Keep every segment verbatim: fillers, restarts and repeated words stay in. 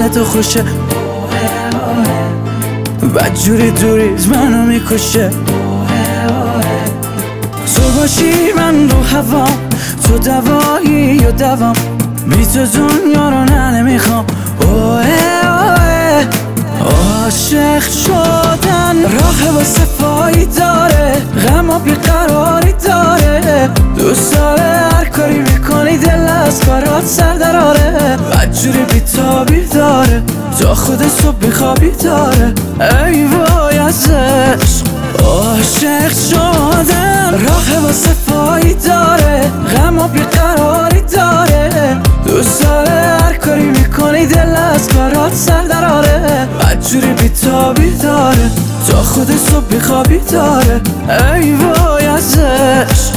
تو خوشه، بدجوری دوریز منو میکشه. تو باشی من رو هوام، تو دوایی یا دوام، بی تو دنیا رو نه نمیخوام. اوه اوه عاشق شدن راه واسه پایی داره، غم و بیقراری داره. دوست داره هر کاری میکنی دل از کارات سر دراره، بدجوری بیتابی داره تا خود صبح بیخوابی داره. ای وای از عشق عاشق شدن راه واسه پایی داره، غم و بیقراری داره. دوست داره هر کاری میکنی دل از کارات سر دراره، بدجوری بیتابی داره تا خود صبح بیخوابی داره. ای وای از عشق.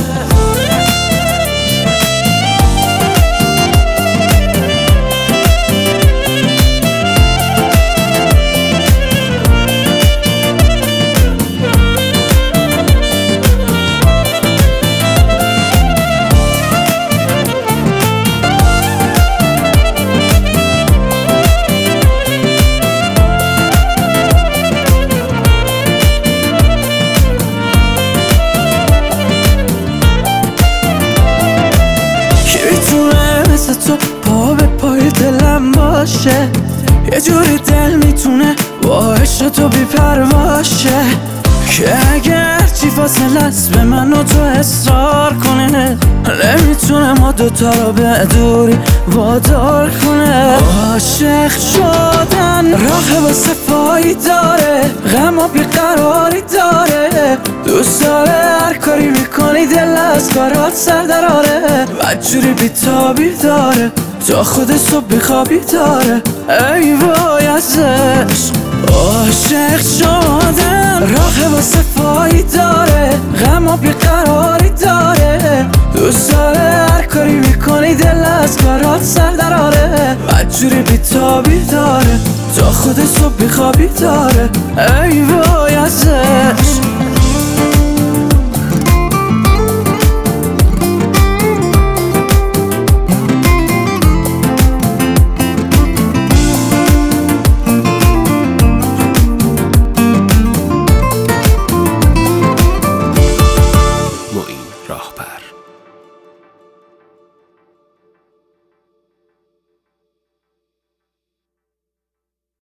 تو پا به پای دلم باشه، یه جوری دل میتونه با عشق تو بی پرواشه، که اگر چی فاصله است به من و تو اصرار کنه، نمیتونه ما دوتا رو به دوری وادار کنه. عاشق شدن راه واسه پایی داره، غم و بیقراری داره. دوست داره هر کاری میکنی دل از کارات سر دراره، بدجوری بیتابی داره تا خود صبح بیخوابی داره. ای وای از عشق عاشق شدن راه واسه پایی داره، غم و بیقراری داره. دوست داره هر کاری میکنی دل از کارات سر دراره، بدجوری بیتابی داره تا خود صبح بیخوابی داره. ای وای از عشق.